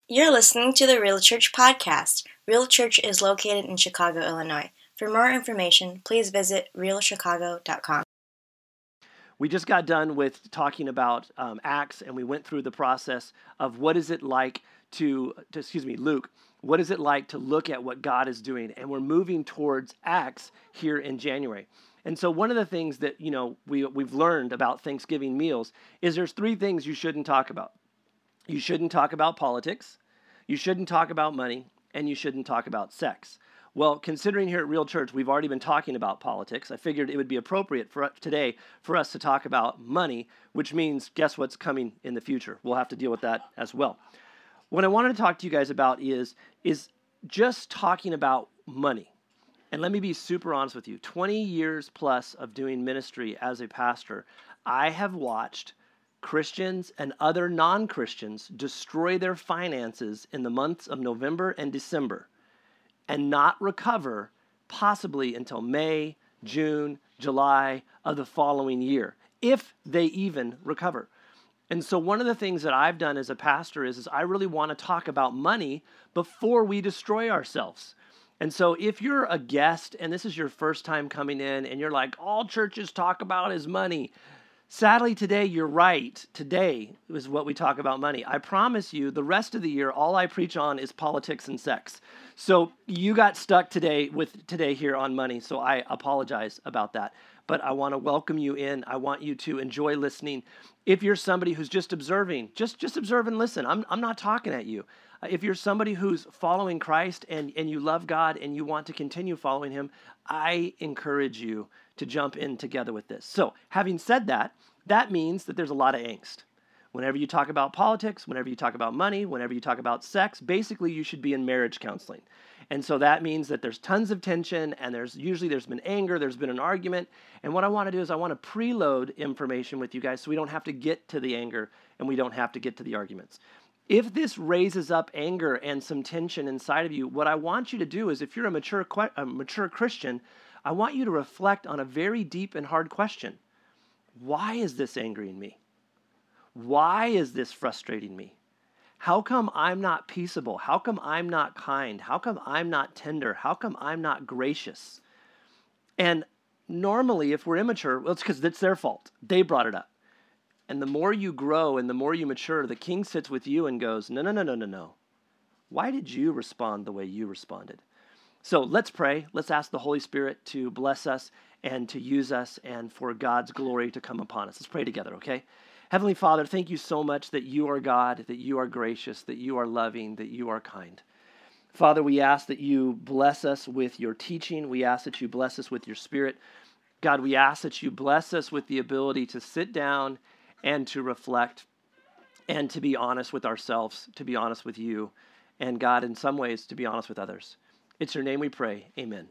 You're listening to the Real Church podcast. Real Church is located in Chicago, Illinois. For more information, please visit realchicago.com. We just got done with talking about Acts, and we went through the process of what is it like Luke, what is it like to look at what God is doing? And we're moving towards Acts here in January. And so one of the things that, we've learned about Thanksgiving meals is there's three things you shouldn't talk about. You shouldn't talk about politics, you shouldn't talk about money, and you shouldn't talk about sex. Well, considering here at Real Church, we've already been talking about politics, I figured it would be appropriate for today for us to talk about money, which means guess what's coming in the future? We'll have to deal with that as well. What I wanted to talk to you guys about is just talking about money. And let me be super honest with you. 20 years plus of doing ministry as a pastor, I have watched Christians and other non-Christians destroy their finances in the months of November and December and not recover possibly until May, June, July of the following year, if they even recover. And so one of the things that I've done as a pastor is I really want to talk about money before we destroy ourselves. And so if you're a guest and this is your first time coming in and you're like, all churches talk about is money, sadly, today, you're right. Today is what we talk about money. I promise you, the rest of the year, all I preach on is politics and sex. So you got stuck today here on money, so I apologize about that. But I want to welcome you in. I want you to enjoy listening. If you're somebody who's just observing, just observe and listen. I'm not talking at you. If you're somebody who's following Christ and you love God and you want to continue following him, I encourage you to jump in together with this. So having said that, that means that there's a lot of angst. Whenever you talk about politics, whenever you talk about money, whenever you talk about sex, basically you should be in marriage counseling. And so that means that there's tons of tension and there's been anger, there's been an argument. And what I want to do is I want to preload information with you guys so we don't have to get to the anger and we don't have to get to the arguments. If this raises up anger and some tension inside of you, what I want you to do is if you're a mature Christian, I want you to reflect on a very deep and hard question. Why is this angering me? Why is this frustrating me? How come I'm not peaceable? How come I'm not kind? How come I'm not tender? How come I'm not gracious? And normally, if we're immature, well, it's because it's their fault. They brought it up. And the more you grow and the more you mature, the king sits with you and goes, no. Why did you respond the way you responded? So let's pray. Let's ask the Holy Spirit to bless us and to use us and for God's glory to come upon us. Let's pray together, okay? Heavenly Father, thank you so much that you are God, that you are gracious, that you are loving, that you are kind. Father, we ask that you bless us with your teaching. We ask that you bless us with your Spirit. God, we ask that you bless us with the ability to sit down and to reflect and to be honest with ourselves, to be honest with you, and God, in some ways, to be honest with others. It's your name we pray. Amen.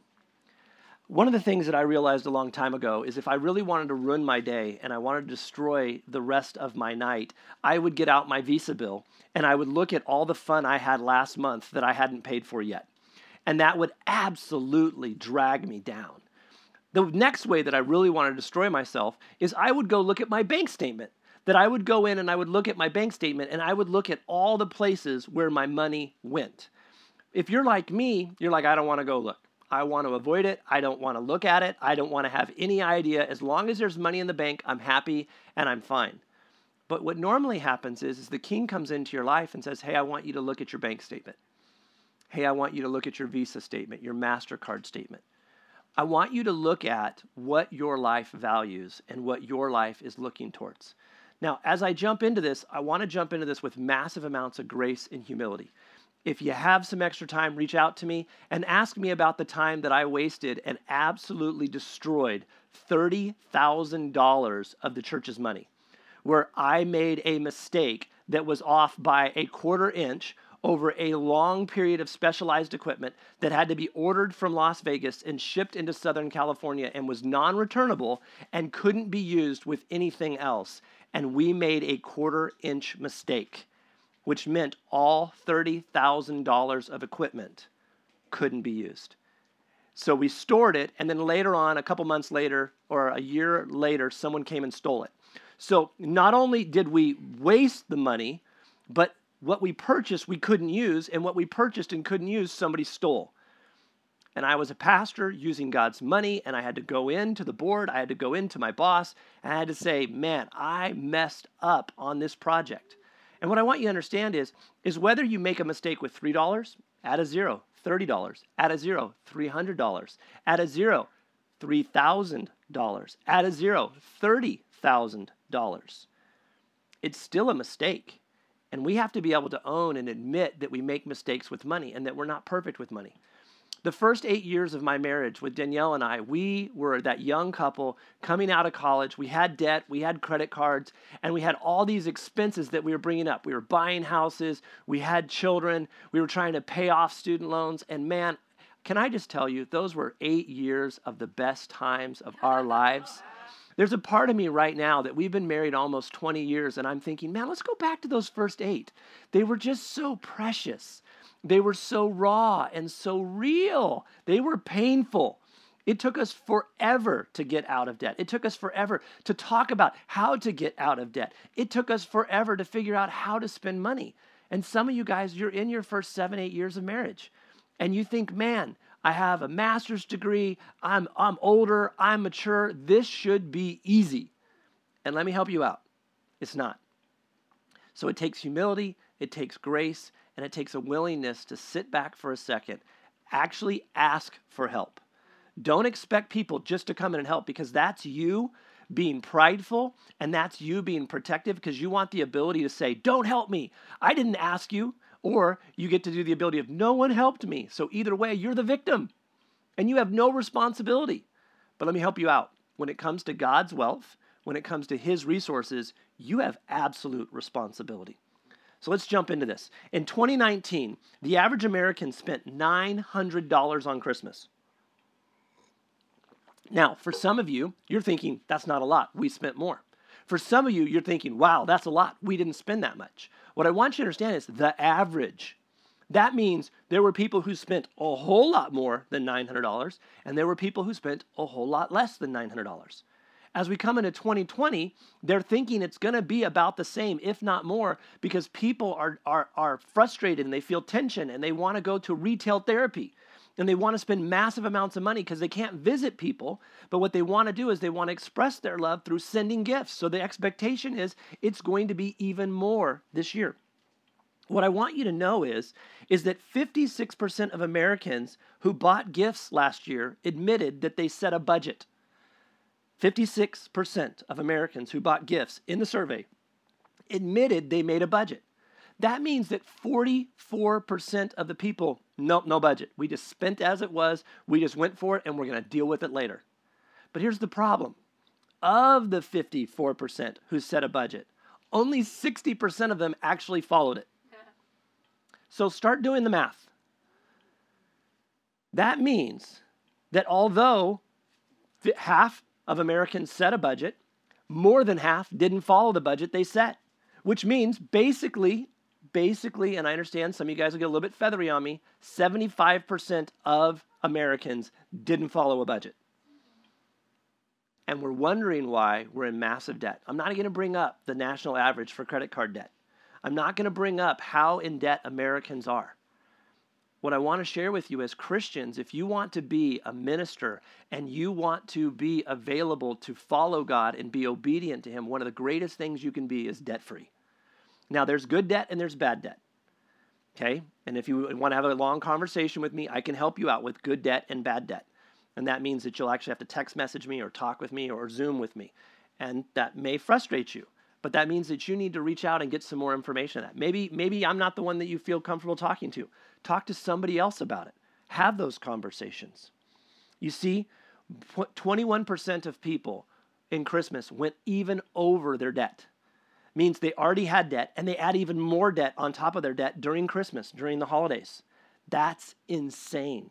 One of the things that I realized a long time ago is if I really wanted to ruin my day and I wanted to destroy the rest of my night, I would get out my Visa bill and I would look at all the fun I had last month that I hadn't paid for yet. And that would absolutely drag me down. The next way that I really want to destroy myself is I would go look at my bank statement. That I would go in and I would look at my bank statement and I would look at all the places where my money went. If you're like me, you're like, I don't want to go look. I want to avoid it. I don't want to look at it. I don't want to have any idea. As long as there's money in the bank, I'm happy and I'm fine. But what normally happens is the king comes into your life and says, hey, I want you to look at your bank statement. Hey, I want you to look at your Visa statement, your MasterCard statement. I want you to look at what your life values and what your life is looking towards. Now, as I jump into this, I want to jump into this with massive amounts of grace and humility. If you have some extra time, reach out to me and ask me about the time that I wasted and absolutely destroyed $30,000 of the church's money, where I made a mistake that was off by a quarter inch over a long period of specialized equipment that had to be ordered from Las Vegas and shipped into Southern California and was non-returnable and couldn't be used with anything else. And we made a quarter-inch mistake, which meant all $30,000 of equipment couldn't be used. So we stored it, and then later on, a couple months later, or a year later, someone came and stole it. So not only did we waste the money, but what we purchased we couldn't use, and what we purchased and couldn't use, somebody stole. And I was a pastor using God's money, and I had to go into the board, I had to go into my boss, and I had to say, man, I messed up on this project. And what I want you to understand is whether you make a mistake with $3, add a zero, $30, add a zero, $300, add a zero, $3,000, add a zero, $30,000. It's still a mistake. And we have to be able to own and admit that we make mistakes with money and that we're not perfect with money. The first 8 years of my marriage with Danielle and I, we were that young couple coming out of college. We had debt, we had credit cards, and we had all these expenses that we were bringing up. We were buying houses, we had children, we were trying to pay off student loans, and man, can I just tell you, those were 8 years of the best times of our lives. There's a part of me right now that we've been married almost 20 years, and I'm thinking, man, let's go back to those first 8. They were just so precious. They were so raw and so real. They were painful. It took us forever to get out of debt. It took us forever to talk about how to get out of debt. It took us forever to figure out how to spend money. And some of you guys, you're in your first 7, 8 years of marriage. And you think, man, I have a master's degree. I'm older. I'm mature. This should be easy. And let me help you out. It's not. So it takes humility. It takes grace. And it takes a willingness to sit back for a second, actually ask for help. Don't expect people just to come in and help, because that's you being prideful and that's you being protective, because you want the ability to say, don't help me. I didn't ask you. Or you get to do the ability of no one helped me. So either way, you're the victim and you have no responsibility. But let me help you out. When it comes to God's wealth, when it comes to his resources, you have absolute responsibility. So let's jump into this. In 2019, the average American spent $900 on Christmas. Now, for some of you, you're thinking, that's not a lot. We spent more. For some of you, you're thinking, wow, that's a lot. We didn't spend that much. What I want you to understand is the average. That means there were people who spent a whole lot more than $900, and there were people who spent a whole lot less than $900. As we come into 2020, they're thinking it's going to be about the same, if not more, because people are frustrated and they feel tension and they want to go to retail therapy and they want to spend massive amounts of money because they can't visit people. But what they want to do is they want to express their love through sending gifts. So the expectation is it's going to be even more this year. What I want you to know is that 56% of Americans who bought gifts last year admitted that they set a budget. 56% of Americans who bought gifts in the survey admitted they made a budget. That means that 44% of the people, nope, no budget. We just spent as it was. We just went for it, and we're going to deal with it later. But here's the problem. Of the 54% who set a budget, only 60% of them actually followed it. So start doing the math. That means that although half of Americans set a budget, more than half didn't follow the budget they set, which means basically, and I understand some of you guys will get a little bit feathery on me, 75% of Americans didn't follow a budget. And we're wondering why we're in massive debt. I'm not going to bring up the national average for credit card debt. I'm not going to bring up how in debt Americans are. What I want to share with you as Christians, if you want to be a minister and you want to be available to follow God and be obedient to him, one of the greatest things you can be is debt-free. Now, there's good debt and there's bad debt, okay? And if you want to have a long conversation with me, I can help you out with good debt and bad debt. And that means that you'll actually have to text message me or talk with me or Zoom with me. And that may frustrate you, but that means that you need to reach out and get some more information on that. Maybe I'm not the one that you feel comfortable talking to. Talk to somebody else about it. Have those conversations. You see, 21% of people in Christmas went even over their debt. Means they already had debt, and they add even more debt on top of their debt during Christmas, during the holidays. That's insane.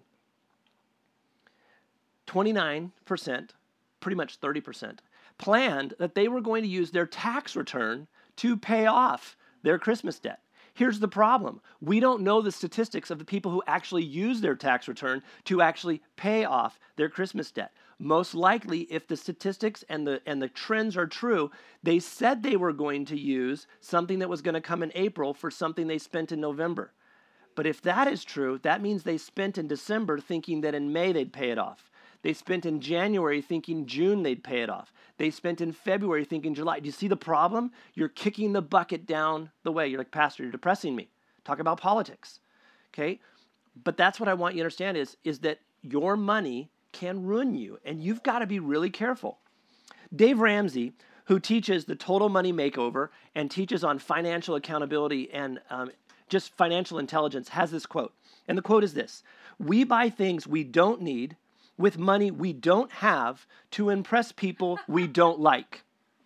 29%, pretty much 30%, planned that they were going to use their tax return to pay off their Christmas debt. Here's the problem. We don't know the statistics of the people who actually use their tax return to actually pay off their Christmas debt. Most likely, if the statistics and the trends are true, they said they were going to use something that was going to come in April for something they spent in November. But if that is true, that means they spent in December thinking that in May they'd pay it off. They spent in January thinking June they'd pay it off. They spent in February thinking July. Do you see the problem? You're kicking the bucket down the way. You're like, Pastor, you're depressing me. Talk about politics, okay? But that's what I want you to understand is that your money can ruin you, and you've got to be really careful. Dave Ramsey, who teaches the Total Money Makeover and teaches on financial accountability and just financial intelligence, has this quote. And the quote is this: "We buy things we don't need with money we don't have to impress people we don't like."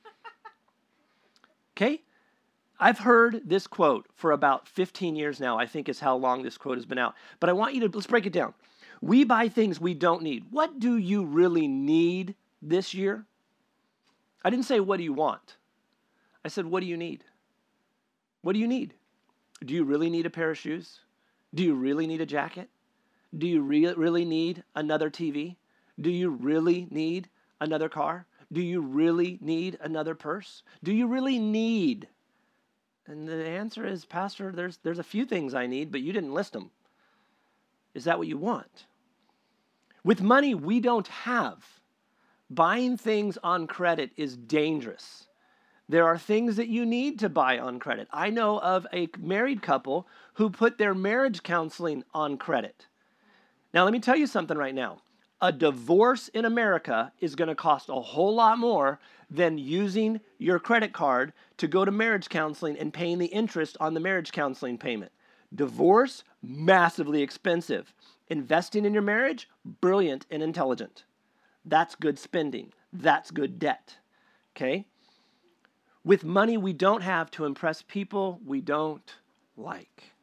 Okay? I've heard this quote for about 15 years now, I think is how long this quote has been out. But I want you to, let's break it down. We buy things we don't need. What do you really need this year? I didn't say, what do you want? I said, what do you need? What do you need? Do you really need a pair of shoes? Do you really need a jacket? Do you really need another TV? Do you really need another car? Do you really need another purse? Do you really need? And the answer is, Pastor, there's a few things I need, but you didn't list them. Is that what you want? With money we don't have, buying things on credit is dangerous. There are things that you need to buy on credit. I know of a married couple who put their marriage counseling on credit. Now, let me tell you something right now. A divorce in America is going to cost a whole lot more than using your credit card to go to marriage counseling and paying the interest on the marriage counseling payment. Divorce, massively expensive. Investing in your marriage, brilliant and intelligent. That's good spending. That's good debt. Okay? With money we don't have to impress people we don't like.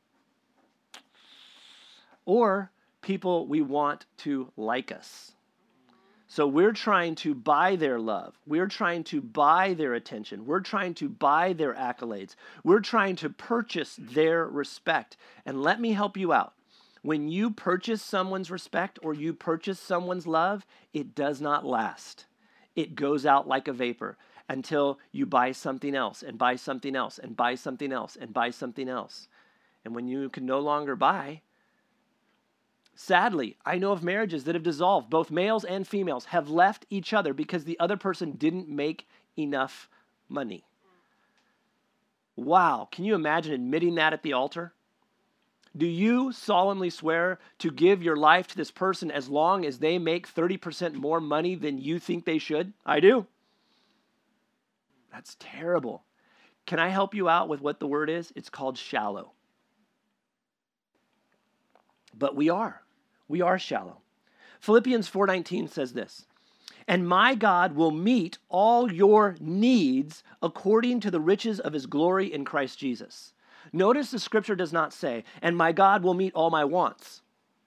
Or people we want to like us. So we're trying to buy their love. We're trying to buy their attention. We're trying to buy their accolades. We're trying to purchase their respect. And let me help you out. When you purchase someone's respect or you purchase someone's love, it does not last. It goes out like a vapor until you buy something else and buy something else and buy something else and buy something else. And when you can no longer buy, sadly, I know of marriages that have dissolved. Both males and females have left each other because the other person didn't make enough money. Wow, can you imagine admitting that at the altar? Do you solemnly swear to give your life to this person as long as they make 30% more money than you think they should? I do. That's terrible. Can I help you out with what the word is? It's called shallow. But we are shallow. Philippians 4:19 says this: "And my God will meet all your needs according to the riches of his glory in Christ Jesus." Notice the scripture does not say, "And my God will meet all my wants."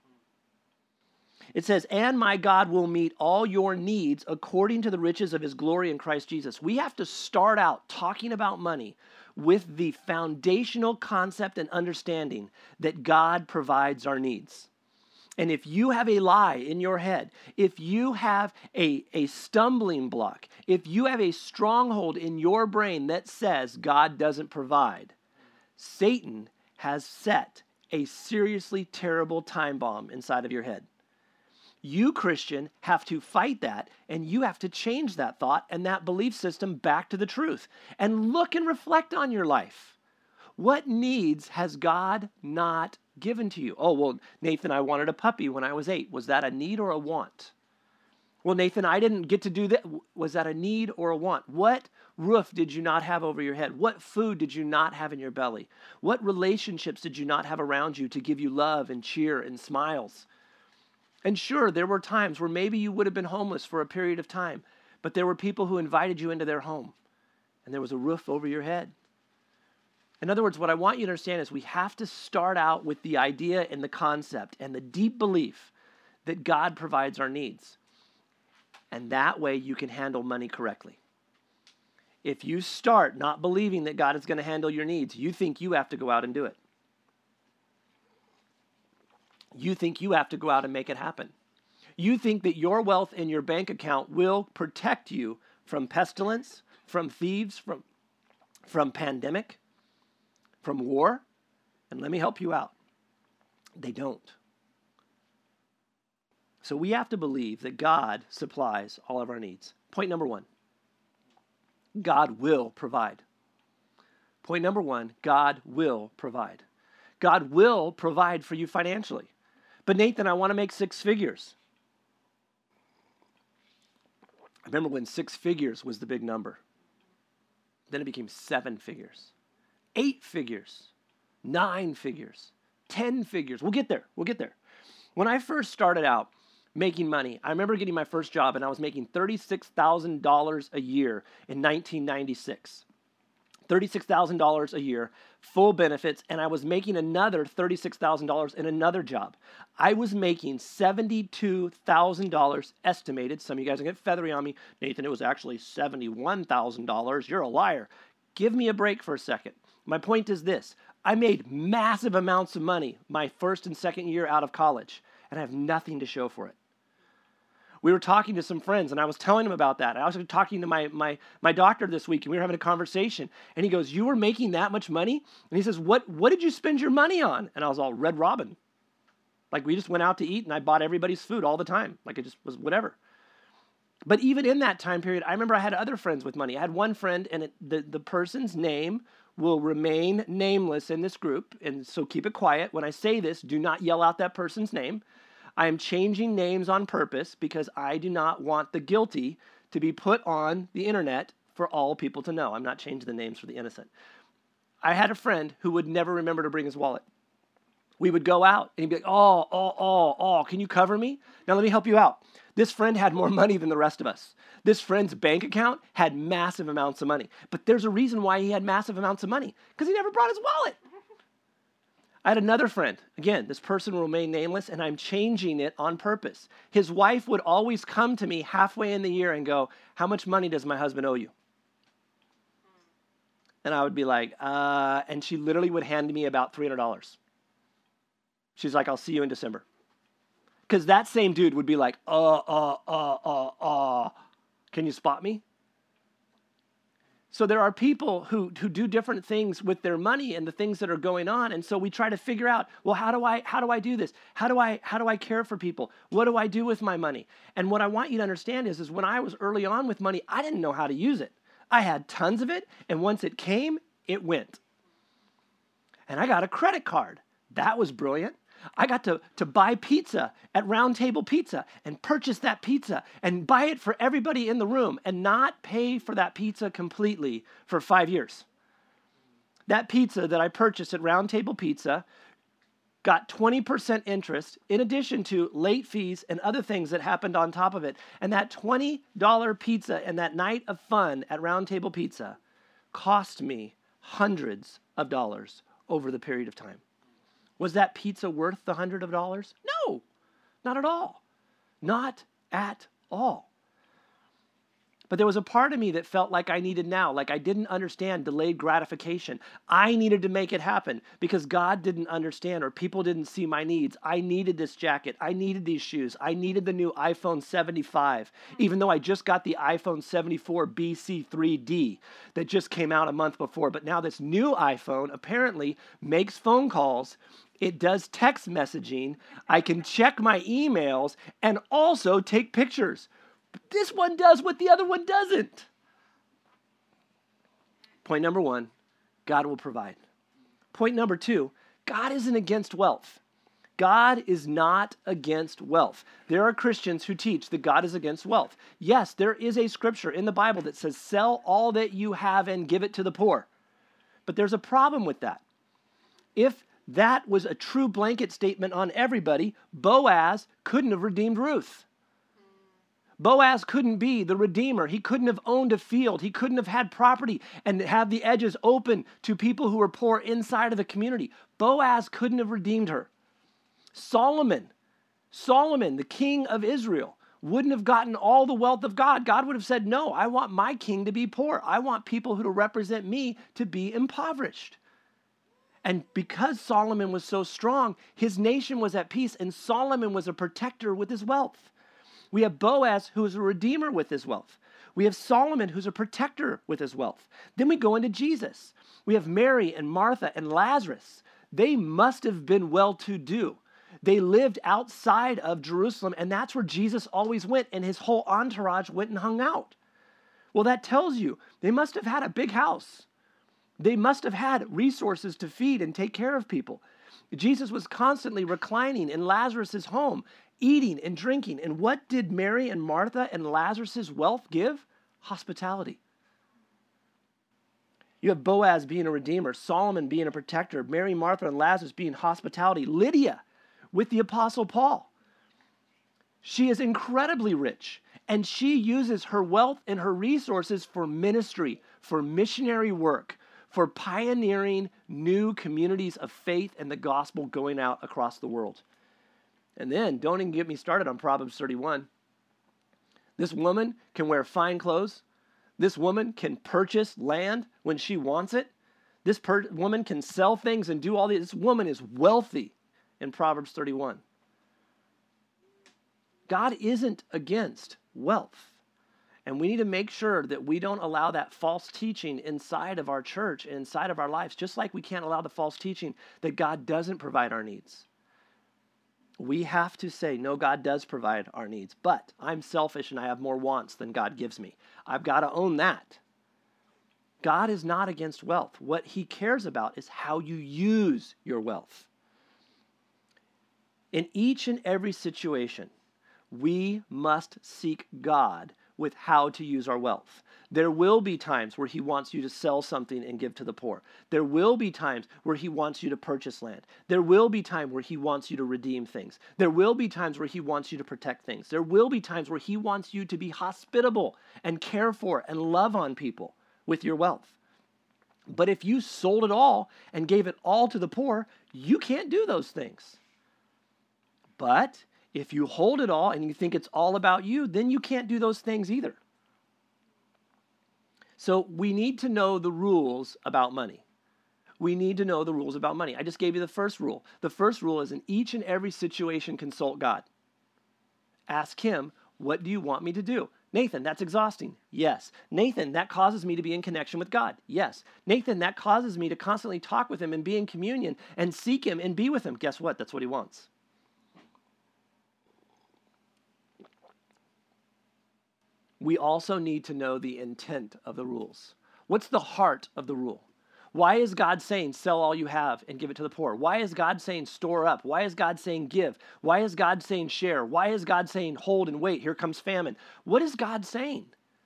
It says, "And my God will meet all your needs according to the riches of his glory in Christ Jesus." We have to start out talking about money with the foundational concept and understanding that God provides our needs. And if you have a lie in your head, if you have a stumbling block, if you have a stronghold in your brain that says God doesn't provide, Satan has set a seriously terrible time bomb inside of your head. You, Christian, have to fight that, and you have to change that thought and that belief system back to the truth. And look and reflect on your life. What needs has God not given to you? Oh, well, Nathan, I wanted a puppy when I was 8. Was that a need or a want? Well, Nathan, I didn't get to do that. Was that a need or a want? What roof did you not have over your head? What food did you not have in your belly? What relationships did you not have around you to give you love and cheer and smiles? And sure, there were times where maybe you would have been homeless for a period of time, but there were people who invited you into their home, and there was a roof over your head. In other words, what I want you to understand is we have to start out with the idea and the concept and the deep belief that God provides our needs. And that way you can handle money correctly. If you start not believing that God is going to handle your needs, you think you have to go out and do it. You think you have to go out and make it happen. You think that your wealth in your bank account will protect you from pestilence, from thieves, from pandemic, from war. And let me help you out. They don't. So we have to believe that God supplies all of our needs. Point number one, God will provide. Point number one, God will provide. God will provide for you financially. But Nathan, I want to make 6 figures. I remember when 6 figures was the big number. Then it became 7 figures, 8 figures, 9 figures, 10 figures. We'll get there. We'll get there. When I first started out making money, I remember getting my first job and I was making $36,000 a year in 1996. $36,000 a year, full benefits, and I was making another $36,000 in another job. I was making $72,000 estimated. Some of you guys are going to get feathery on me. Nathan, it was actually $71,000. You're a liar. Give me a break for a second. My point is this. I made massive amounts of money my first and second year out of college, and I have nothing to show for it. We were talking to some friends, and I was telling them about that. I was talking to my doctor this week, and we were having a conversation. And he goes, "You were making that much money?" And he says, what did you spend your money on? And I was all, Red Robin. Like, we just went out to eat, and I bought everybody's food all the time. Like, it just was whatever. But even in that time period, I remember I had other friends with money. I had one friend, and the person's name will remain nameless in this group. And so keep it quiet. When I say this, do not yell out that person's name. I am changing names on purpose because I do not want the guilty to be put on the internet for all people to know. I'm not changing the names for the innocent. I had a friend who would never remember to bring his wallet. We would go out and he'd be like, can you cover me? Now let me help you out. This friend had more money than the rest of us. This friend's bank account had massive amounts of money. But there's a reason why he had massive amounts of money, because he never brought his wallet. I had another friend. Again, this person will remain nameless, and I'm changing it on purpose. His wife would always come to me halfway in the year and go, "How much money does my husband owe you?" And I would be like, and she literally would hand me about $300. She's like, "I'll see you in December." Because that same dude would be like, can you spot me? So there are people who do different things with their money and the things that are going on. And so we try to figure out, well, how do I do this? How do I care for people? What do I do with my money? And what I want you to understand is when I was early on with money, I didn't know how to use it. I had tons of it. And once it came, it went. And I got a credit card. That was brilliant. I got to buy pizza at Round Table Pizza and purchase that pizza and buy it for everybody in the room and not pay for that pizza completely for 5 years. That pizza that I purchased at Round Table Pizza got 20% interest in addition to late fees and other things that happened on top of it. And that $20 pizza and that night of fun at Round Table Pizza cost me hundreds of dollars over the period of time. Was that pizza worth the $100? No, not at all. Not at all. But there was a part of me that felt like I needed now, like I didn't understand delayed gratification. I needed to make it happen because God didn't understand or people didn't see my needs. I needed this jacket. I needed these shoes. I needed the new iPhone 75, even though I just got the iPhone 74 BC 3D that just came out a month before. But now this new iPhone apparently makes phone calls. It does text messaging. I can check my emails and also take pictures. This one does what the other one doesn't. Point number one, God will provide. Point number two, God isn't against wealth. God is not against wealth. There are Christians who teach that God is against wealth. Yes, there is a scripture in the Bible that says, sell all that you have and give it to the poor. But there's a problem with that. If that was a true blanket statement on everybody, Boaz couldn't have redeemed Ruth. Boaz couldn't be the redeemer. He couldn't have owned a field. He couldn't have had property and have the edges open to people who were poor inside of the community. Boaz couldn't have redeemed her. Solomon, the king of Israel, wouldn't have gotten all the wealth of God. God would have said, no, I want my king to be poor. I want people who to represent me to be impoverished. And because Solomon was so strong, his nation was at peace, and Solomon was a protector with his wealth. We have Boaz, who is a redeemer with his wealth. We have Solomon, who's a protector with his wealth. Then we go into Jesus. We have Mary and Martha and Lazarus. They must have been well-to-do. They lived outside of Jerusalem, and that's where Jesus always went, and his whole entourage went and hung out. Well, that tells you they must have had a big house. They must have had resources to feed and take care of people. Jesus was constantly reclining in Lazarus' home, eating and drinking. And what did Mary and Martha and Lazarus' wealth give? Hospitality. You have Boaz being a redeemer, Solomon being a protector, Mary, Martha, and Lazarus being hospitality, Lydia with the Apostle Paul. She is incredibly rich, and she uses her wealth and her resources for ministry, for missionary work, for pioneering new communities of faith and the gospel going out across the world. And then, don't even get me started on Proverbs 31. This woman can wear fine clothes. This woman can purchase land when she wants it. This woman can sell things and do all this. This woman is wealthy in Proverbs 31. God isn't against wealth. And we need to make sure that we don't allow that false teaching inside of our church, inside of our lives, just like we can't allow the false teaching that God doesn't provide our needs. We have to say, no, God does provide our needs, but I'm selfish and I have more wants than God gives me. I've got to own that. God is not against wealth. What he cares about is how you use your wealth. In each and every situation, we must seek God with how to use our wealth. There will be times where he wants you to sell something and give to the poor. There will be times where he wants you to purchase land. There will be times where he wants you to redeem things. There will be times where he wants you to protect things. There will be times where he wants you to be hospitable and care for and love on people with your wealth. But if you sold it all and gave it all to the poor, you can't do those things. But if you hold it all and you think it's all about you, then you can't do those things either. So we need to know the rules about money. We need to know the rules about money. I just gave you the first rule. The first rule is in each and every situation, consult God. Ask him, what do you want me to do? Nathan, that's exhausting. Yes. Nathan, that causes me to be in connection with God. Yes. Nathan, that causes me to constantly talk with him and be in communion and seek him and be with him. Guess what? That's what he wants. We also need to know the intent of the rules. What's the heart of the rule? Why is God saying sell all you have and give it to the poor? Why is God saying store up? Why is God saying give? Why is God saying share? Why is God saying hold and wait? Here comes famine. What is God saying?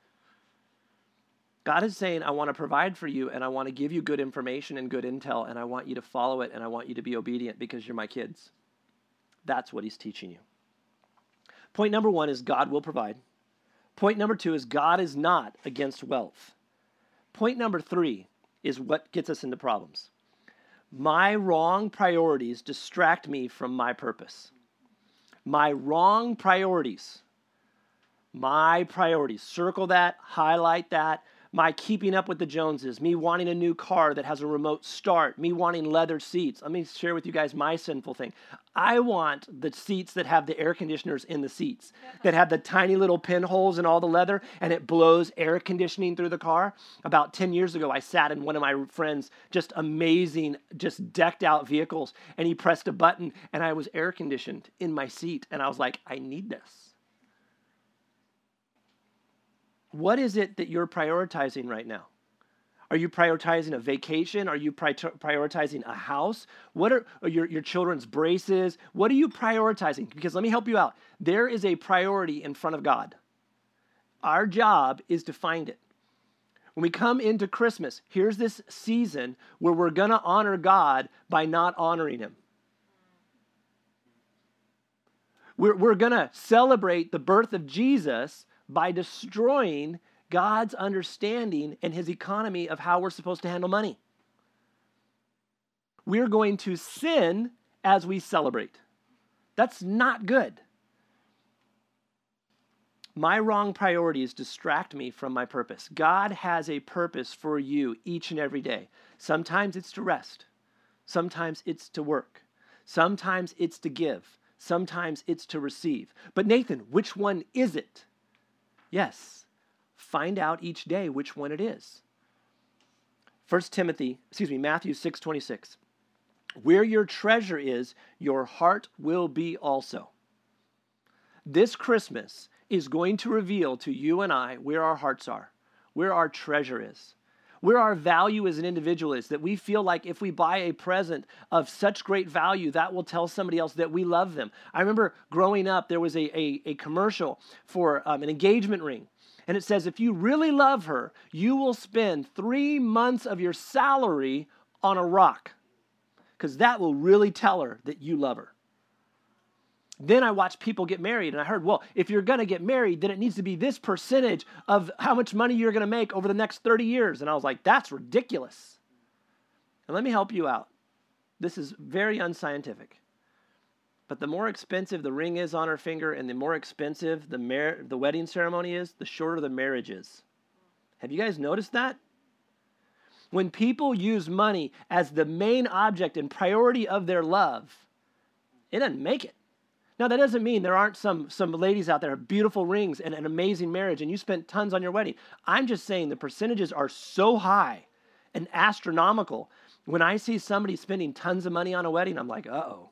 God is saying, I want to provide for you and I want to give you good information and good intel and I want you to follow it and I want you to be obedient because you're my kids. That's what he's teaching you. Point number one is God will provide. Point number two is God is not against wealth. Point number three is what gets us into problems. My wrong priorities distract me from my purpose. My wrong priorities. Circle that, highlight that. My keeping up with the Joneses, me wanting a new car that has a remote start, me wanting leather seats. Let me share with you guys my sinful thing. I want the seats that have the air conditioners in the seats, that have the tiny little pinholes in all the leather, and it blows air conditioning through the car. About 10 years ago, I sat in one of my friends' just amazing, just decked out vehicles, and he pressed a button, and I was air conditioned in my seat, and I was like, I need this. What is it that you're prioritizing right now? Are you prioritizing a vacation? Are you prioritizing a house? What are your children's braces? What are you prioritizing? Because let me help you out. There is a priority in front of God. Our job is to find it. When we come into Christmas, here's this season where we're going to honor God by not honoring him. We're going to celebrate the birth of Jesus by destroying God's understanding and his economy of how we're supposed to handle money. We're going to sin as we celebrate. That's not good. My wrong priorities distract me from my purpose. God has a purpose for you each and every day. Sometimes it's to rest. Sometimes it's to work. Sometimes it's to give. Sometimes it's to receive. But Nathan, which one is it? Yes, find out each day which one it is. Matthew 6:26. Where your treasure is, your heart will be also. This Christmas is going to reveal to you and I where our hearts are, where our treasure is, where our value as an individual is, that we feel like if we buy a present of such great value, that will tell somebody else that we love them. I remember growing up, there was a commercial for an engagement ring. And it says, if you really love her, you will spend 3 months of your salary on a rock, because that will really tell her that you love her. Then I watched people get married, and I heard, well, if you're going to get married, then it needs to be this percentage of how much money you're going to make over the next 30 years. And I was like, that's ridiculous. And let me help you out. This is very unscientific. But the more expensive the ring is on her finger and the more expensive the wedding ceremony is, the shorter the marriage is. Have you guys noticed that? When people use money as the main object and priority of their love, it doesn't make it. Now, that doesn't mean there aren't some ladies out there who have beautiful rings and an amazing marriage and you spent tons on your wedding. I'm just saying the percentages are so high and astronomical. When I see somebody spending tons of money on a wedding, I'm like, uh-oh.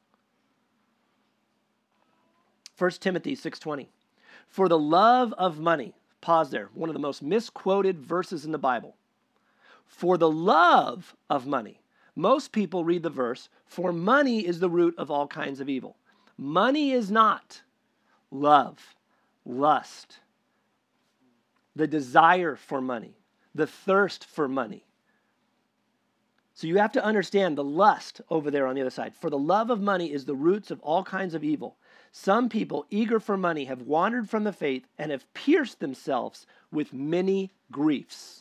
1 Timothy 6:20. For the love of money, pause there, one of the most misquoted verses in the Bible. For the love of money. Most people read the verse, for money is the root of all kinds of evil. Money is not love, lust, the desire for money, the thirst for money. So you have to understand the lust over there on the other side. For the love of money is the roots of all kinds of evil. Some people, eager for money, have wandered from the faith and have pierced themselves with many griefs.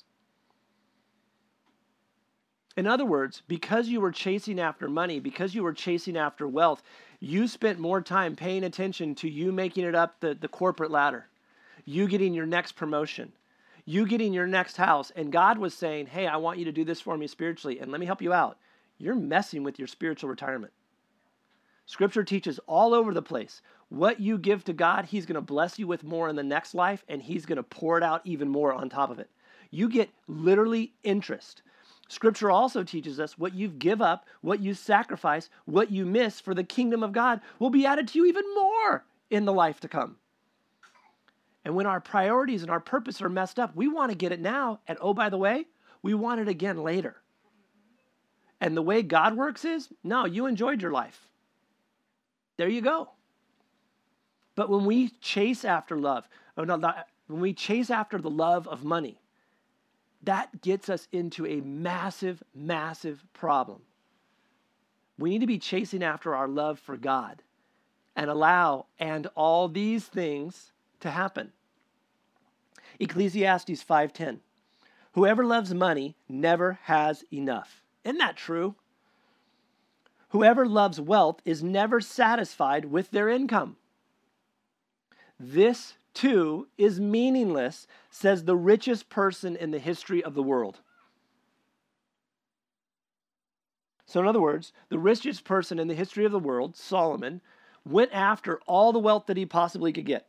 In other words, because you were chasing after money, because you were chasing after wealth, you spent more time paying attention to you making it up the corporate ladder, you getting your next promotion, you getting your next house. And God was saying, hey, I want you to do this for me spiritually, and let me help you out. You're messing with your spiritual retirement. Scripture teaches all over the place. What you give to God, He's going to bless you with more in the next life, and He's going to pour it out even more on top of it. You get literally interest. Scripture also teaches us what you give up, what you sacrifice, what you miss for the kingdom of God will be added to you even more in the life to come. And when our priorities and our purpose are messed up, we want to get it now. And oh, by the way, we want it again later. And the way God works is, no, you enjoyed your life. There you go. But when we chase after love, when we chase after the love of money, that gets us into a massive, massive problem. We need to be chasing after our love for God and allow all these things to happen. Ecclesiastes 5:10. Whoever loves money never has enough. Isn't that true? Whoever loves wealth is never satisfied with their income. This too is meaningless, says the richest person in the history of the world. So in other words, the richest person in the history of the world, Solomon, went after all the wealth that he possibly could get.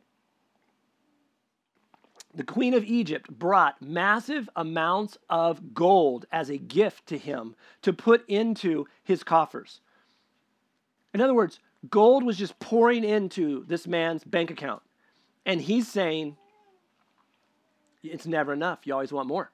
The Queen of Egypt brought massive amounts of gold as a gift to him to put into his coffers. In other words, gold was just pouring into this man's bank account. And he's saying, it's never enough. You always want more.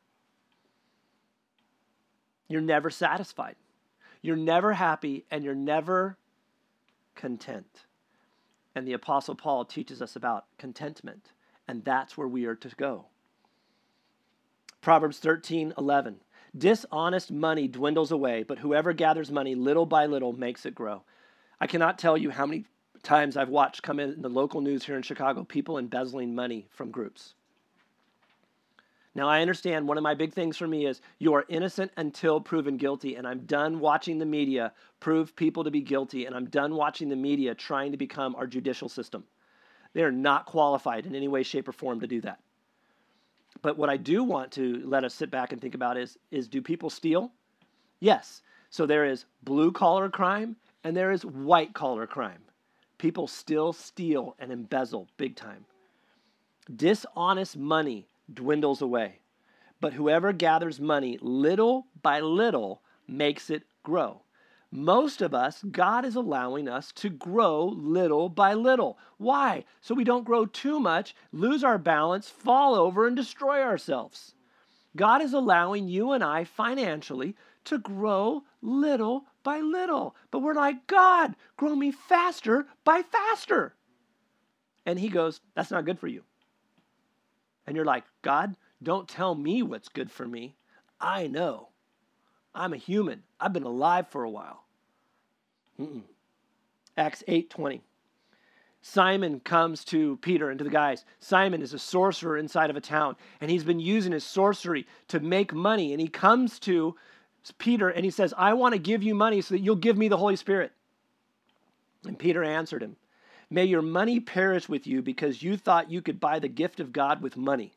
You're never satisfied. You're never happy, and you're never content. And the Apostle Paul teaches us about contentment, and that's where we are to go. Proverbs 13:11. Dishonest money dwindles away, but whoever gathers money little by little makes it grow. I cannot tell you how many times I've watched come in the local news here in Chicago, people embezzling money from groups. Now, I understand one of my big things for me is you are innocent until proven guilty, and I'm done watching the media prove people to be guilty, and I'm done watching the media trying to become our judicial system. They are not qualified in any way, shape, or form to do that. But what I do want to let us sit back and think about is do people steal? Yes. So there is blue-collar crime and there is white-collar crime. People still steal and embezzle big time. Dishonest money dwindles away, but whoever gathers money little by little makes it grow. Most of us, God is allowing us to grow little by little. Why? So we don't grow too much, lose our balance, fall over, and destroy ourselves. God is allowing you and I financially to grow little by little. But we're like, God, grow me faster by faster. And he goes, that's not good for you. And you're like, God, don't tell me what's good for me. I know. I'm a human. I've been alive for a while. Acts 8:20. Simon comes to Peter and to the guys. Simon is a sorcerer inside of a town, and he's been using his sorcery to make money. And he comes to Peter and he says, I want to give you money so that you'll give me the Holy Spirit. And Peter answered him, may your money perish with you because you thought you could buy the gift of God with money.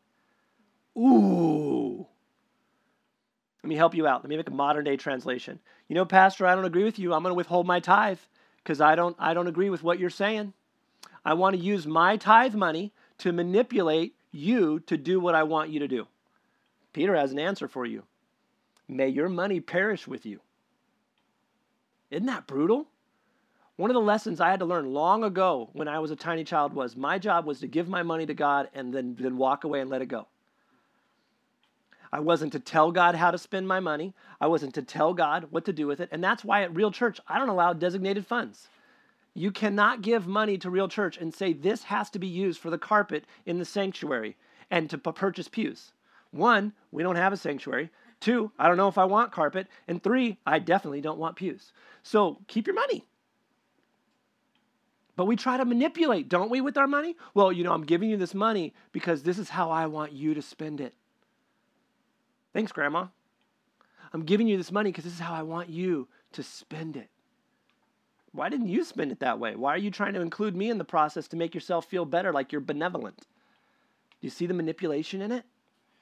Ooh. Let me help you out. Let me make a modern day translation. You know, Pastor, I don't agree with you. I'm going to withhold my tithe because I don't agree with what you're saying. I want to use my tithe money to manipulate you to do what I want you to do. Peter has an answer for you. May your money perish with you. Isn't that brutal? One of the lessons I had to learn long ago when I was a tiny child was my job was to give my money to God and then walk away and let it go. I wasn't to tell God how to spend my money. I wasn't to tell God what to do with it. And that's why at Real Church, I don't allow designated funds. You cannot give money to Real Church and say this has to be used for the carpet in the sanctuary and to purchase pews. 1, we don't have a sanctuary. 2, I don't know if I want carpet. And 3, I definitely don't want pews. So keep your money. But we try to manipulate, don't we, with our money? Well, you know, I'm giving you this money because this is how I want you to spend it. Thanks, Grandma. I'm giving you this money because this is how I want you to spend it. Why didn't you spend it that way? Why are you trying to include me in the process to make yourself feel better, like you're benevolent? Do you see the manipulation in it?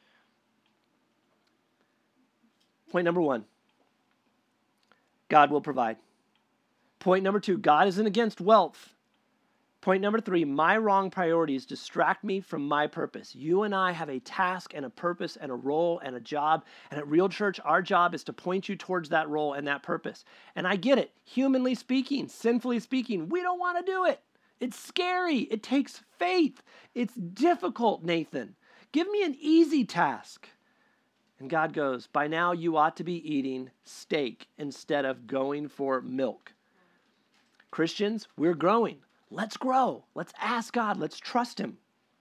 Point number 1, God will provide. Point number 2, God isn't against wealth. Point number 3, my wrong priorities distract me from my purpose. You and I have a task and a purpose and a role and a job. And at Real Church, our job is to point you towards that role and that purpose. And I get it. Humanly speaking, sinfully speaking, we don't want to do it. It's scary. It takes faith. It's difficult, Nathan. Give me an easy task. And God goes, by now you ought to be eating steak instead of going for milk. Christians, we're growing. Let's grow. Let's ask God. Let's trust him.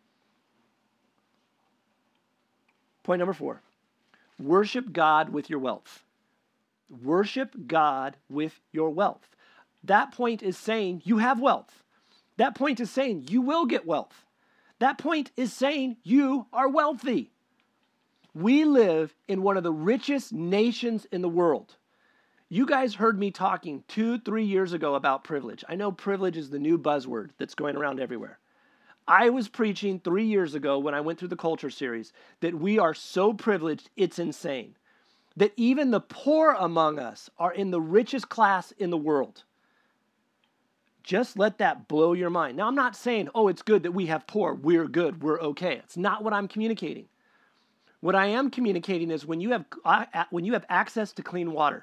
Point number 4, worship God with your wealth. Worship God with your wealth. That point is saying you have wealth. That point is saying you will get wealth. That point is saying you are wealthy. We live in one of the richest nations in the world. You guys heard me talking 2-3 years ago about privilege. I know privilege is the new buzzword that's going around everywhere. I was preaching 3 years ago when I went through the culture series that we are so privileged, it's insane. That even the poor among us are in the richest class in the world. Just let that blow your mind. Now, I'm not saying, oh, it's good that we have poor. We're good. We're okay. It's not what I'm communicating. What I am communicating is when you have access to clean water,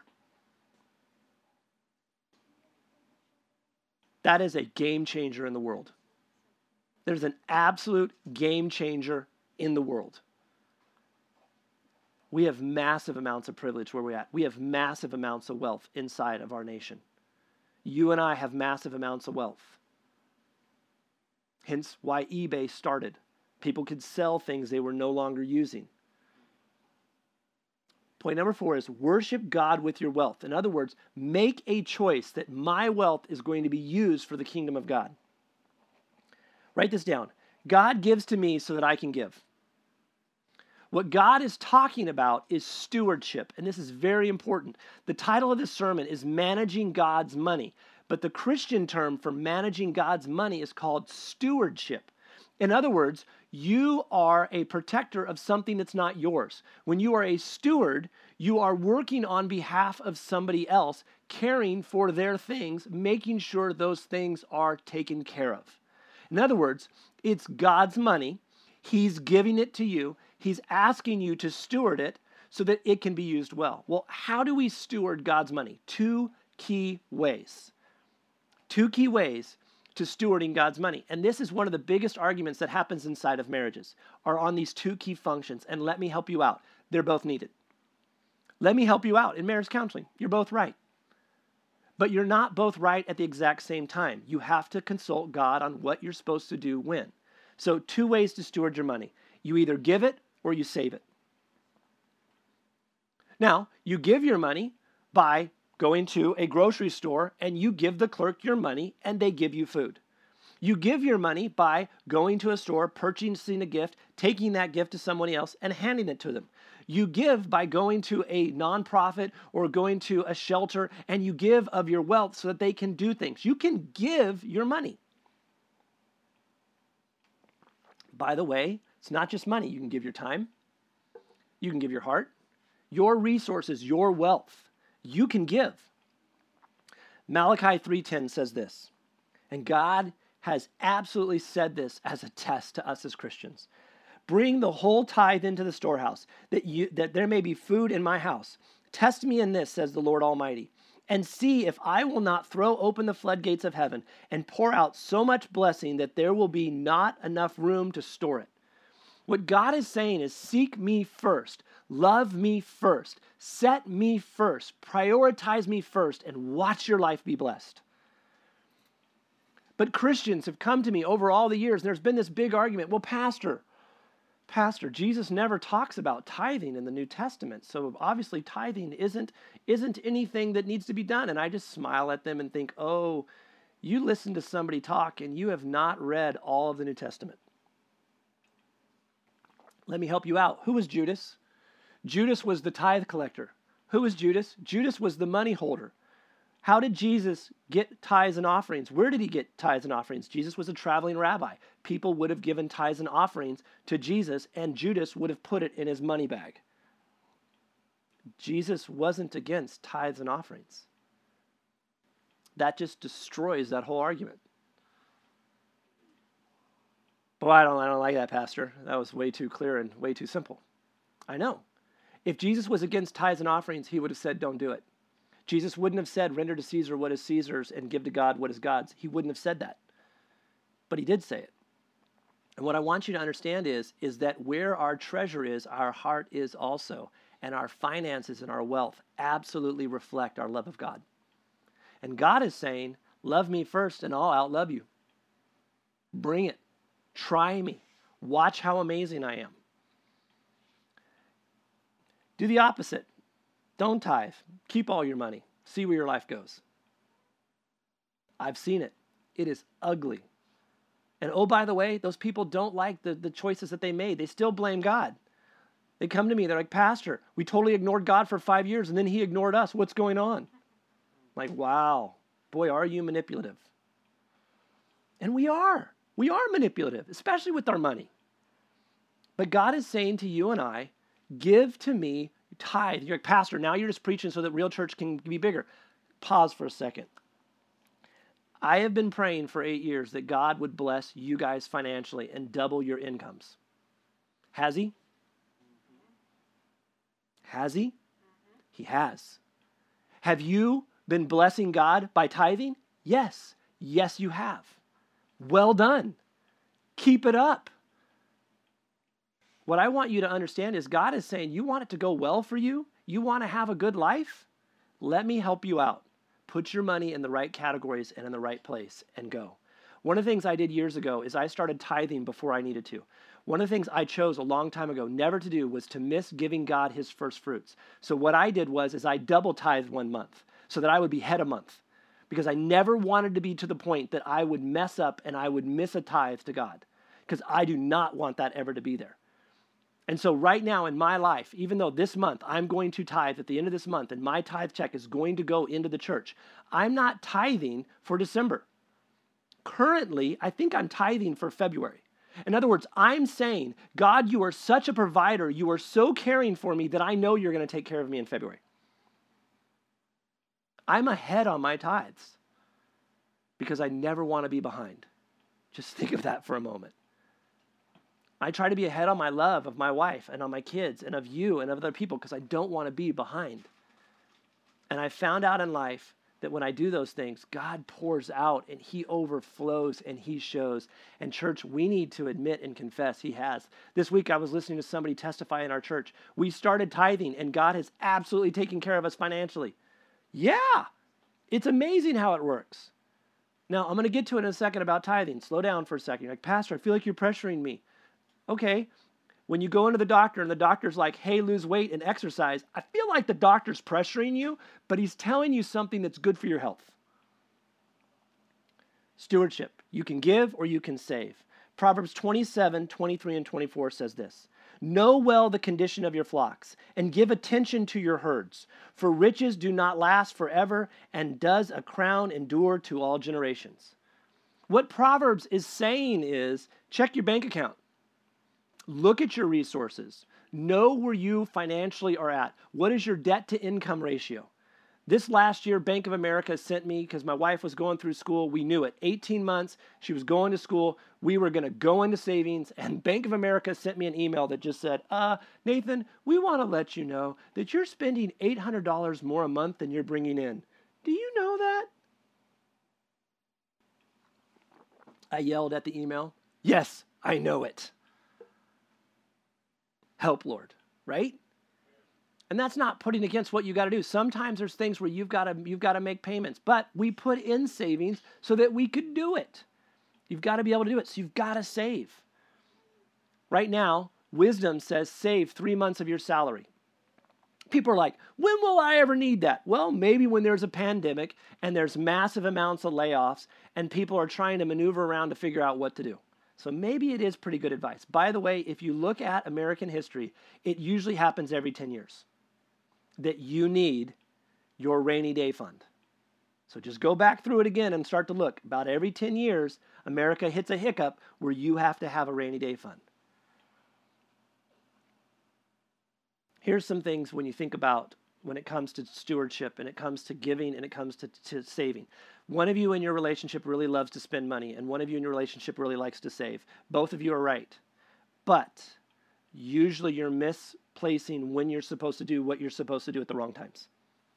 that is a game changer in the world. There's an absolute game changer in the world. We have massive amounts of privilege where we're at. We have massive amounts of wealth inside of our nation. You and I have massive amounts of wealth. Hence why eBay started. People could sell things they were no longer using. Point number 4 is worship God with your wealth. In other words, make a choice that my wealth is going to be used for the kingdom of God. Write this down. God gives to me so that I can give. What God is talking about is stewardship, and this is very important. The title of this sermon is Managing God's Money. But the Christian term for managing God's money is called stewardship. In other words, you are a protector of something that's not yours. When you are a steward, you are working on behalf of somebody else, caring for their things, making sure those things are taken care of. In other words, it's God's money. He's giving it to you. He's asking you to steward it so that it can be used well. Well, how do we steward God's money? Two key ways. Two key ways to stewarding God's money. And this is one of the biggest arguments that happens inside of marriages, are on these two key functions. And let me help you out. They're both needed. Let me help you out in marriage counseling. You're both right. But you're not both right at the exact same time. You have to consult God on what you're supposed to do when. So two ways to steward your money. You either give it or you save it. Now, you give your money by going to a grocery store and you give the clerk your money and they give you food. You give your money by going to a store, purchasing a gift, taking that gift to somebody else and handing it to them. You give by going to a nonprofit or going to a shelter and you give of your wealth so that they can do things. You can give your money. By the way, it's not just money. You can give your time. You can give your heart, your resources, your wealth. You can give. Malachi 3:10 says this, and God has absolutely said this as a test to us as Christians. Bring the whole tithe into the storehouse, that there may be food in my house. Test me in this, says the Lord Almighty, and see if I will not throw open the floodgates of heaven and pour out so much blessing that there will be not enough room to store it. What God is saying is seek me first, love me first, set me first, prioritize me first, and watch your life be blessed. But Christians have come to me over all the years, and there's been this big argument. Well, Pastor, Jesus never talks about tithing in the New Testament, so obviously tithing isn't anything that needs to be done. And I just smile at them and think, oh, you listen to somebody talk and you have not read all of the New Testament. Let me help you out. Who was Judas? Judas was the tithe collector. Who was Judas? Judas was the money holder. How did Jesus get tithes and offerings? Where did he get tithes and offerings? Jesus was a traveling rabbi. People would have given tithes and offerings to Jesus, and Judas would have put it in his money bag. Jesus wasn't against tithes and offerings. That just destroys that whole argument. Boy, I don't like that, Pastor. That was way too clear and way too simple. I know. If Jesus was against tithes and offerings, he would have said, don't do it. Jesus wouldn't have said, render to Caesar what is Caesar's and give to God what is God's. He wouldn't have said that. But he did say it. And what I want you to understand is that where our treasure is, our heart is also. And our finances and our wealth absolutely reflect our love of God. And God is saying, love me first and I'll outlove you. Bring it. Try me. Watch how amazing I am. Do the opposite. Don't tithe. Keep all your money. See where your life goes. I've seen it. It is ugly. And oh, by the way, those people don't like the choices that they made. They still blame God. They come to me. They're like, Pastor, we totally ignored God for 5 years and then he ignored us. What's going on? I'm like, wow. Boy, are you manipulative. And we are. We are manipulative, especially with our money. But God is saying to you and I, give to me, tithe. You're like, Pastor, now you're just preaching so that Real Church can be bigger. Pause for a second. I have been praying for 8 years that God would bless you guys financially and double your incomes. Has he? Has he? He has. Have you been blessing God by tithing? Yes. Yes, you have. Well done. Keep it up. What I want you to understand is God is saying, you want it to go well for you? You want to have a good life? Let me help you out. Put your money in the right categories and in the right place and go. One of the things I did years ago is I started tithing before I needed to. One of the things I chose a long time ago never to do was to miss giving God his first fruits. So what I did was I double tithed 1 month so that I would be head a month. Because I never wanted to be to the point that I would mess up and I would miss a tithe to God. Because I do not want that ever to be there. And so right now in my life, even though this month I'm going to tithe at the end of this month and my tithe check is going to go into the church, I'm not tithing for December. Currently, I think I'm tithing for February. In other words, I'm saying, God, you are such a provider. You are so caring for me that I know you're going to take care of me in February. I'm ahead on my tithes because I never want to be behind. Just think of that for a moment. I try to be ahead on my love of my wife and on my kids and of you and of other people because I don't want to be behind. And I found out in life that when I do those things, God pours out and he overflows and he shows. And church, we need to admit and confess he has. This week I was listening to somebody testify in our church. We started tithing and God has absolutely taken care of us financially. Yeah, it's amazing how it works. Now, I'm going to get to it in a second about tithing. Slow down for a second. You're like, Pastor, I feel like you're pressuring me. Okay, when you go into the doctor and the doctor's like, hey, lose weight and exercise, I feel like the doctor's pressuring you, but he's telling you something that's good for your health. Stewardship. You can give or you can save. Proverbs 27, 23, and 24 says this. Know well the condition of your flocks and give attention to your herds, for riches do not last forever, and does a crown endure to all generations. What Proverbs is saying is check your bank account. Look at your resources. Know where you financially are at. What is your debt to income ratio? This last year, Bank of America sent me, because my wife was going through school, we knew it, 18 months, she was going to school, we were going to go into savings, and Bank of America sent me an email that just said, Nathan, we want to let you know that you're spending $800 more a month than you're bringing in. Do you know that? I yelled at the email, yes, I know it. Help, Lord, right? And that's not putting against what you got to do. Sometimes there's things where you've got to make payments, but we put in savings so that we could do it. You've got to be able to do it, so you've got to save. Right now, wisdom says save 3 months of your salary. People are like, when will I ever need that? Well, maybe when there's a pandemic and there's massive amounts of layoffs and people are trying to maneuver around to figure out what to do. So maybe it is pretty good advice. By the way, if you look at American history, it usually happens every 10 years that you need your rainy day fund. So just go back through it again and start to look. About every 10 years, America hits a hiccup where you have to have a rainy day fund. Here's some things when you think about when it comes to stewardship and it comes to giving and it comes to saving. One of you in your relationship really loves to spend money and one of you in your relationship really likes to save. Both of you are right. But usually you're misplacing when you're supposed to do what you're supposed to do at the wrong times.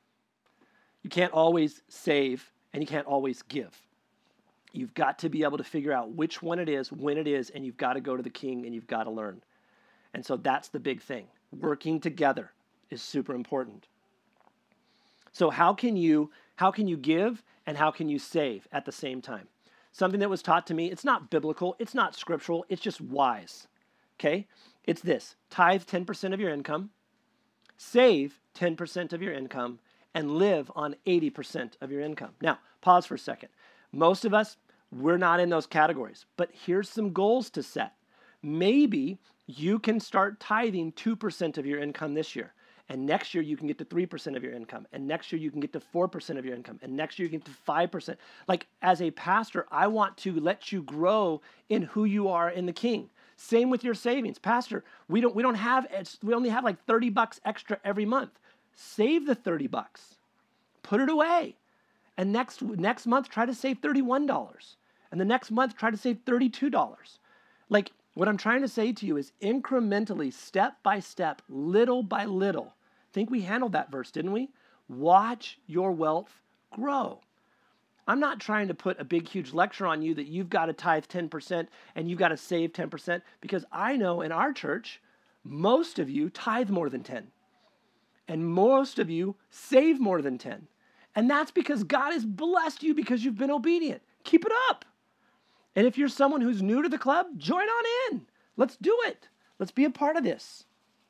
You can't always save and you can't always give. You've got to be able to figure out which one it is, when it is, and you've got to go to the king and you've got to learn. And so that's the big thing. Working together is super important. So how can you give and how can you save at the same time? Something that was taught to me, it's not biblical, it's not scriptural, it's just wise. Okay? It's this: tithe 10% of your income, save 10% of your income, and live on 80% of your income. Now, pause for a second. Most of us, we're not in those categories, but here's some goals to set. Maybe you can start tithing 2% of your income this year. And next year you can get to 3% of your income. And next year you can get to 4% of your income. And next year you can get to 5%. Like, as a pastor, I want to let you grow in who you are in the King. Same with your savings. Pastor, we only have like $30 extra every month. Save the $30. Put it away. And next month, try to save $31. And the next month, try to save $32. Like, what I'm trying to say to you is incrementally, step by step, little by little. I think we handled that verse, didn't we? Watch your wealth grow. I'm not trying to put a big, huge lecture on you that you've got to tithe 10% and you've got to save 10%, because I know in our church, most of you tithe more than 10. And most of you save more than 10. And that's because God has blessed you because you've been obedient. Keep it up. And if you're someone who's new to the club, join on in. Let's do it. Let's be a part of this.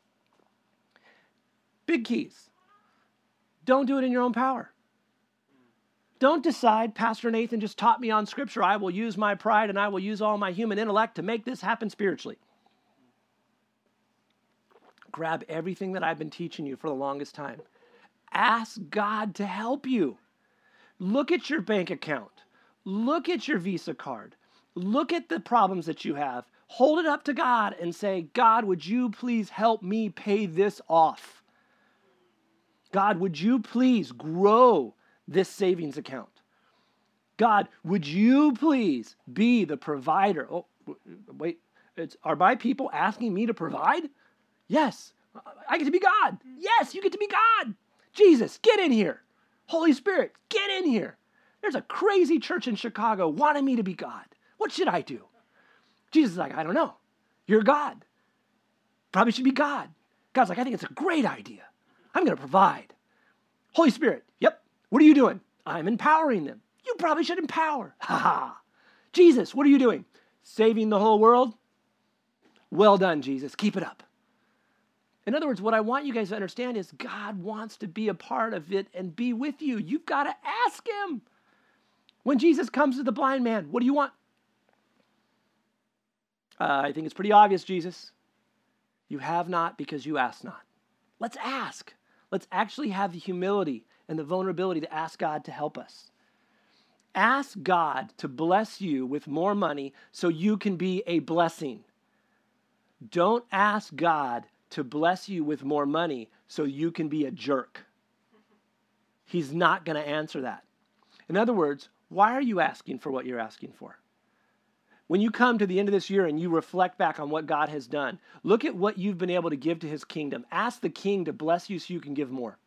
Big keys. Don't do it in your own power. Don't decide, Pastor Nathan just taught me on Scripture, I will use my pride and I will use all my human intellect to make this happen spiritually. grab everything that I've been teaching you for the longest time. Ask God to help you. Look at your bank account. Look at your Visa card. Look at the problems that you have. Hold it up to God and say, God, would you please help me pay this off? God, would you please grow this savings account? God, would you please be the provider? Oh, wait, are my people asking me to provide? Yes, I get to be God. Yes, you get to be God. Jesus, get in here. Holy Spirit, get in here. There's a crazy church in Chicago wanting me to be God. What should I do? Jesus is like, I don't know. You're God. Probably should be God. God's like, I think it's a great idea. I'm going to provide. Holy Spirit, yep. What are you doing? I'm empowering them. You probably should empower. Ha ha. Jesus, what are you doing? Saving the whole world? Well done, Jesus. Keep it up. In other words, what I want you guys to understand is God wants to be a part of it and be with you. You've got to ask him. When Jesus comes to the blind man, what do you want? I think it's pretty obvious, Jesus. You have not because you ask not. Let's ask. Let's actually have the humility and the vulnerability to ask God to help us. Ask God to bless you with more money so you can be a blessing. Don't ask God to bless you with more money so you can be a jerk. He's not going to answer that. In other words, why are you asking for what you're asking for? When you come to the end of this year and you reflect back on what God has done, look at what you've been able to give to his kingdom. Ask the king to bless you so you can give more.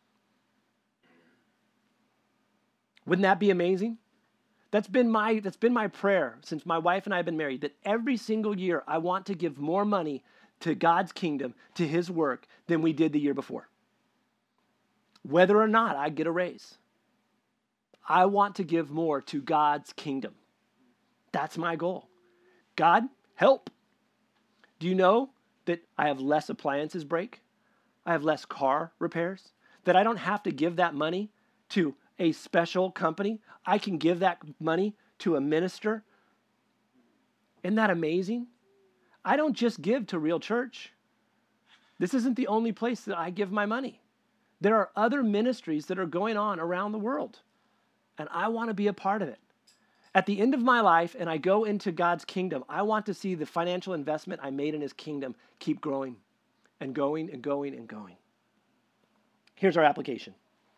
Wouldn't that be amazing? That's been my prayer since my wife and I have been married, that every single year I want to give more money to God's kingdom, to his work, than we did the year before. Whether or not I get a raise. I want to give more to God's kingdom. That's my goal. God, help. Do you know that I have less appliances break? I have less car repairs? That I don't have to give that money to a special company? I can give that money to a minister? Isn't that amazing? I don't just give to Real Church. This isn't the only place that I give my money. There are other ministries that are going on around the world, and I want to be a part of it. At the end of my life, and I go into God's kingdom, I want to see the financial investment I made in his kingdom keep growing and going and going and going. Here's our application.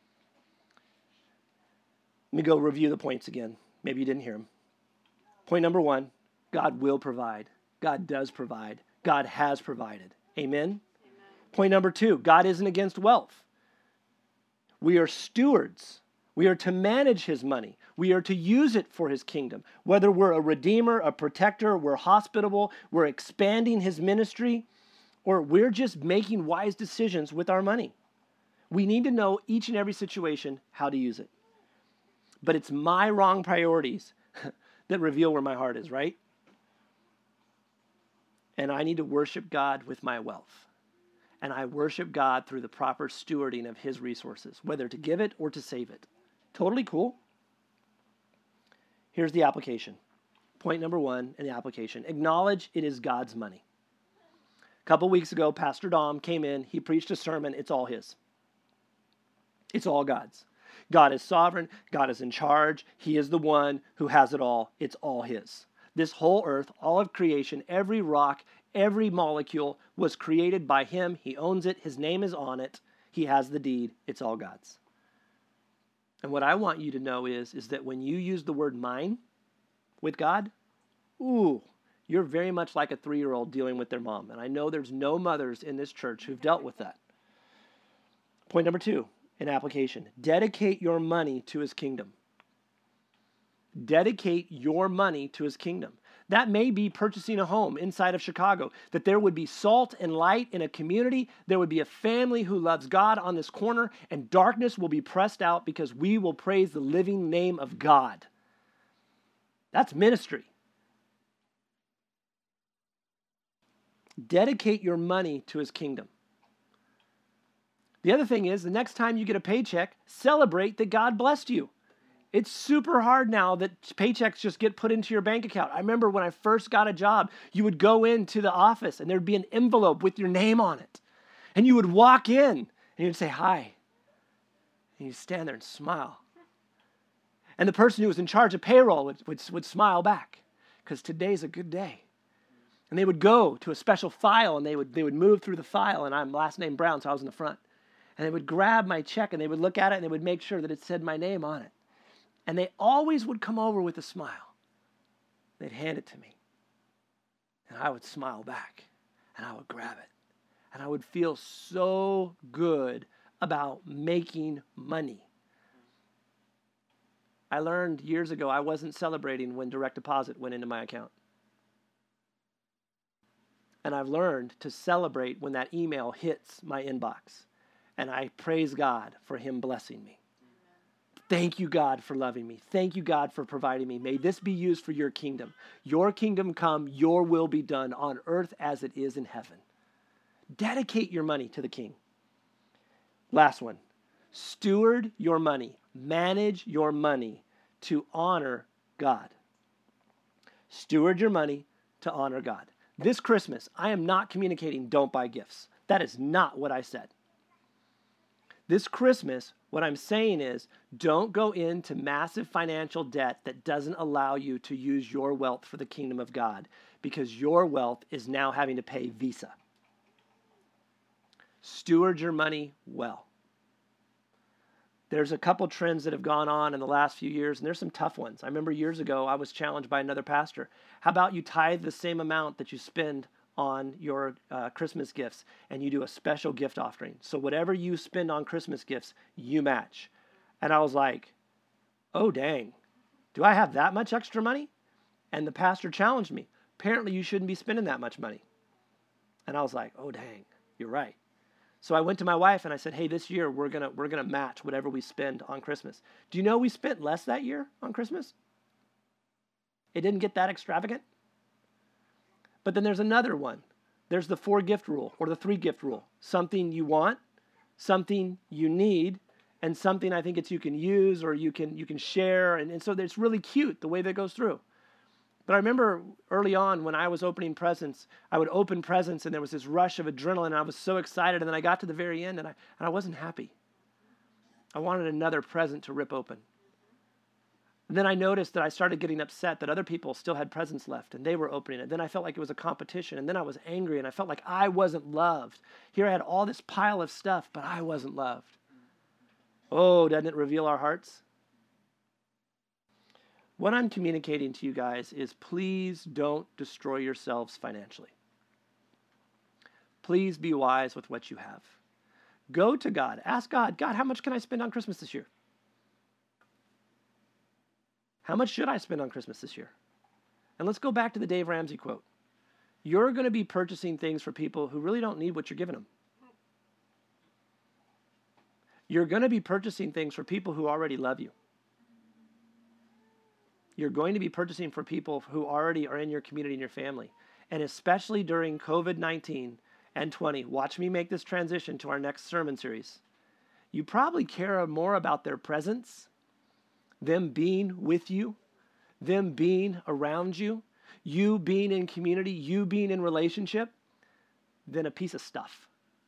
Let me go review the points again. Maybe you didn't hear them. Point number 1, God will provide. God does provide. God has provided. Amen? Amen. Point number 2, God isn't against wealth. We are stewards. We are to manage his money. We are to use it for his kingdom. Whether we're a redeemer, a protector, we're hospitable, we're expanding his ministry, or we're just making wise decisions with our money. We need to know each and every situation how to use it. But it's my wrong priorities that reveal where my heart is, right? And I need to worship God with my wealth. And I worship God through the proper stewarding of his resources, whether to give it or to save it. Totally cool. Here's the application. Point number 1 in the application. Acknowledge it is God's money. A couple weeks ago, Pastor Dom came in. He preached a sermon. It's all his. It's all God's. God is sovereign. God is in charge. He is the one who has it all. It's all his. This whole earth, all of creation, every rock, every molecule was created by him. He owns it. His name is on it. He has the deed. It's all God's. And what I want you to know is that when you use the word mine with God, you're very much like a 3-year-old dealing with their mom. And I know there's no mothers in this church who've dealt with that. Point number 2 in application. Dedicate your money to his kingdom. Dedicate your money to his kingdom. That may be purchasing a home inside of Chicago, that there would be salt and light in a community. There would be a family who loves God on this corner, and darkness will be pressed out because we will praise the living name of God. That's ministry. Dedicate your money to his kingdom. The other thing is, the next time you get a paycheck, celebrate that God blessed you. It's super hard now that paychecks just get put into your bank account. I remember when I first got a job, you would go into the office and there'd be an envelope with your name on it. And you would walk in and you'd say, hi. And you'd stand there and smile. And the person who was in charge of payroll would smile back because today's a good day. And they would go to a special file and they would move through the file, and I'm last name Brown, so I was in the front. And they would grab my check and they would look at it and they would make sure that it said my name on it. And they always would come over with a smile. They'd hand it to me. And I would smile back and I would grab it. And I would feel so good about making money. I learned years ago I wasn't celebrating when direct deposit went into my account. And I've learned to celebrate when that email hits my inbox. And I praise God for him blessing me. Thank you, God, for loving me. Thank you, God, for providing me. May this be used for your kingdom. Your kingdom come, your will be done on earth as it is in heaven. Dedicate your money to the King. Last one. Steward your money. Manage your money to honor God. Steward your money to honor God. This Christmas, I am not communicating don't buy gifts. That is not what I said. This Christmas, what I'm saying is don't go into massive financial debt that doesn't allow you to use your wealth for the kingdom of God, because your wealth is now having to pay Visa. Steward your money well. There's a couple trends that have gone on in the last few years, and there's some tough ones. I remember years ago, I was challenged by another pastor. How about you tithe the same amount that you spend on your Christmas gifts, and you do a special gift offering? So whatever you spend on Christmas gifts, you match. And I was like, oh, dang. Do I have that much extra money? And the pastor challenged me. Apparently, you shouldn't be spending that much money. And I was like, oh, dang, you're right. So I went to my wife and I said, hey, this year we're gonna match whatever we spend on Christmas. Do you know we spent less that year on Christmas? It didn't get that extravagant. But then there's another one. There's the 4-gift rule or the 3-gift rule. Something you want, something you need, and something I think you can use or you can share. And so it's really cute the way that goes through. But I remember early on when I was opening presents, I would open presents and there was this rush of adrenaline and I was so excited, and then I got to the very end and I wasn't happy. I wanted another present to rip open. And then I noticed that I started getting upset that other people still had presents left and they were opening it. Then I felt like it was a competition, and then I was angry and I felt like I wasn't loved. Here I had all this pile of stuff, but I wasn't loved. Oh, doesn't it reveal our hearts? What I'm communicating to you guys is please don't destroy yourselves financially. Please be wise with what you have. Go to God. Ask God, God, how much can I spend on Christmas this year? How much should I spend on Christmas this year? And let's go back to the Dave Ramsey quote. You're going to be purchasing things for people who really don't need what you're giving them. You're going to be purchasing things for people who already love you. You're going to be purchasing for people who already are in your community and your family. And especially during COVID-19 and 20, watch me make this transition to our next sermon series. You probably care more about their presence, them being with you, them being around you, you being in community, you being in relationship, than a piece of stuff.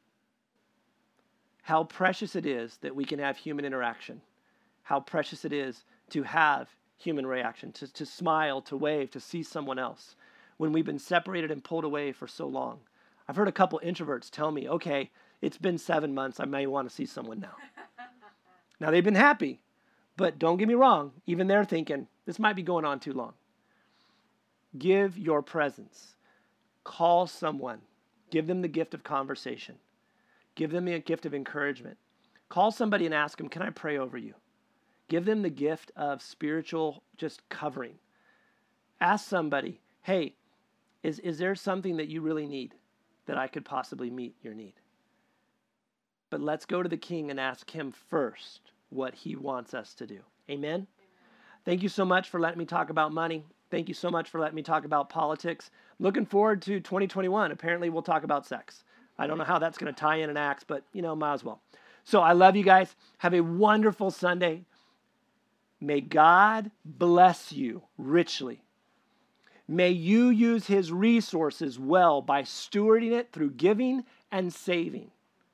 How precious it is that we can have human interaction. How precious it is to have human reaction, to smile, to wave, to see someone else when we've been separated and pulled away for so long. I've heard a couple introverts tell me, okay, it's been 7 months, I may want to see someone now. Now they've been happy, but don't get me wrong, even they're thinking, this might be going on too long. Give your presence. Call someone. Give them the gift of conversation. Give them a gift of encouragement. Call somebody and ask them, can I pray over you? Give them the gift of spiritual just covering. Ask somebody, hey, is there something that you really need that I could possibly meet your need? But let's go to the King and ask him first what he wants us to do. Amen? Thank you so much for letting me talk about money. Thank you so much for letting me talk about politics. Looking forward to 2021. Apparently we'll talk about sex. I don't know how that's going to tie in an Acts, but might as well. So I love you guys. Have a wonderful Sunday. May God bless you richly. May you use his resources well by stewarding it through giving and saving.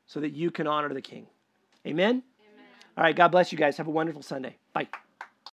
so that you can honor the King. Amen? Amen. All right, God bless you guys. Have a wonderful Sunday. Bye.